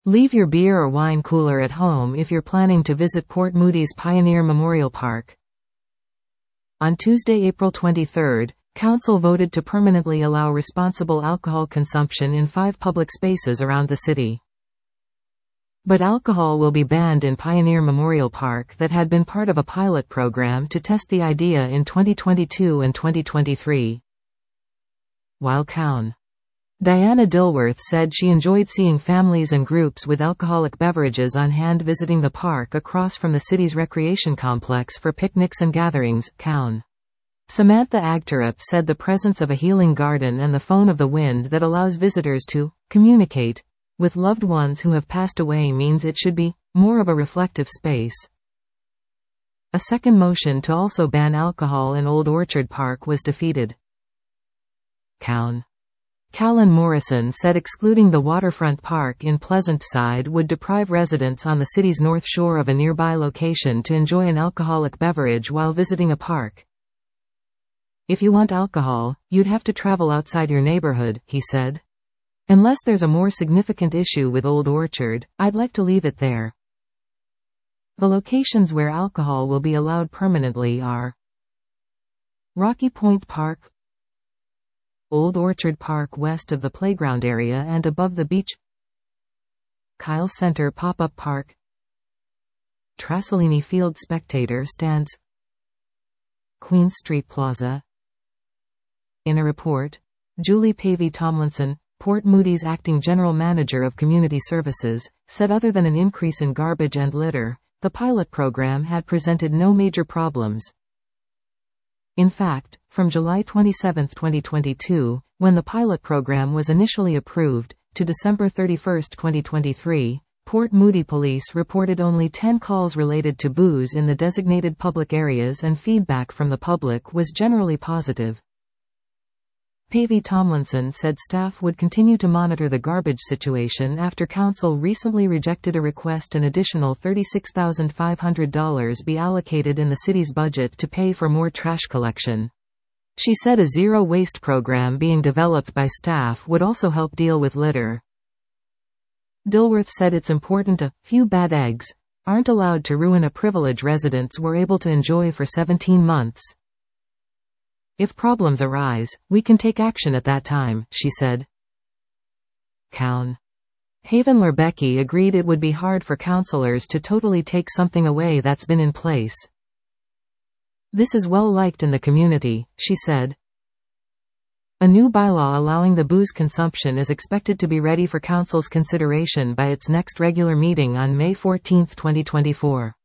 Leave your beer or wine cooler at home if you're planning to visit Port Moody's Pioneer Memorial Park. On Tuesday, April 23, Council voted to permanently allow responsible alcohol consumption in 5 public spaces around the city. But alcohol will be banned in Pioneer Memorial Park that had been part of a pilot program to test the idea in 2022 and 2023. While Coun. Diana Dilworth said she enjoyed seeing families and groups with alcoholic beverages on hand visiting the park across from the city's recreation complex for picnics and gatherings. Coun. Samantha Agterup said the presence of a healing garden and the phone of the wind that allows visitors to communicate with loved ones who have passed away means it should be more of a reflective space. A second motion to also ban alcohol in Old Orchard Park was defeated. Coun. Callan Morrison said excluding the waterfront park in Pleasant Side would deprive residents on the city's north shore of a nearby location to enjoy an alcoholic beverage while visiting a park. If you want alcohol, you'd have to travel outside your neighborhood, he said. Unless there's a more significant issue with Old Orchard, I'd like to leave it there. The locations where alcohol will be allowed permanently are Rocky Point Park, Old Orchard Park west of the playground area and above the beach, Kyle Center Pop-Up Park, Trasolini Field Spectator Stands, Queen Street Plaza. In a report, Julie Pavey Tomlinson, Port Moody's acting general manager of community services, said other than an increase in garbage and litter, the pilot program had presented no major problems. In fact, from July 27, 2022, when the pilot program was initially approved, to December 31, 2023, Port Moody Police reported only 10 calls related to booze in the designated public areas and feedback from the public was generally positive. Pavey Tomlinson said staff would continue to monitor the garbage situation after Council recently rejected a request an additional $36,500 be allocated in the city's budget to pay for more trash collection. She said a zero-waste program being developed by staff would also help deal with litter. Dilworth said it's important a few bad eggs aren't allowed to ruin a privilege residents were able to enjoy for 17 months. If problems arise, we can take action at that time, she said. Coun. Haven Lerbecki agreed it would be hard for councillors to totally take something away that's been in place. This is well liked in the community, she said. A new bylaw allowing the booze consumption is expected to be ready for council's consideration by its next regular meeting on May 14, 2024.